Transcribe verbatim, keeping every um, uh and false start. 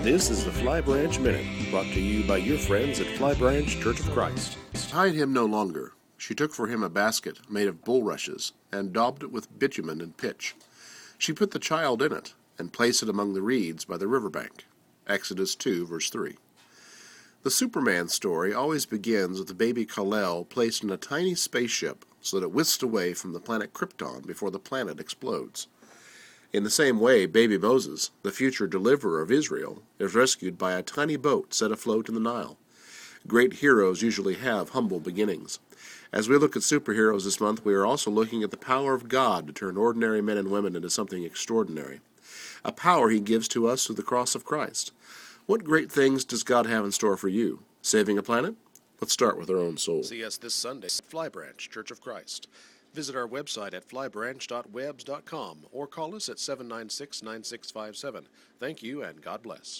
This is the Fly Branch Minute, brought to you by your friends at Fly Branch Church of Christ. Tied him no longer. She took for him a basket made of bulrushes, and daubed it with bitumen and pitch. She put the child in it, and placed it among the reeds by the river bank. Exodus two, verse three. The Superman story always begins with the baby Kal-El placed in a tiny spaceship so that it whisks away from the planet Krypton before the planet explodes. In the same way, baby Moses, the future deliverer of Israel, is rescued by a tiny boat set afloat in the Nile. Great heroes usually have humble beginnings. As we look at superheroes this month, we are also looking at the power of God to turn ordinary men and women into something extraordinary. A power he gives to us through the cross of Christ. What great things does God have in store for you? Saving a planet? Let's start with our own soul. See us this Sunday at Fly Branch Church of Christ. Visit our website at fly branch dot webs dot com or call us at seven nine six, nine six five seven. Thank you and God bless.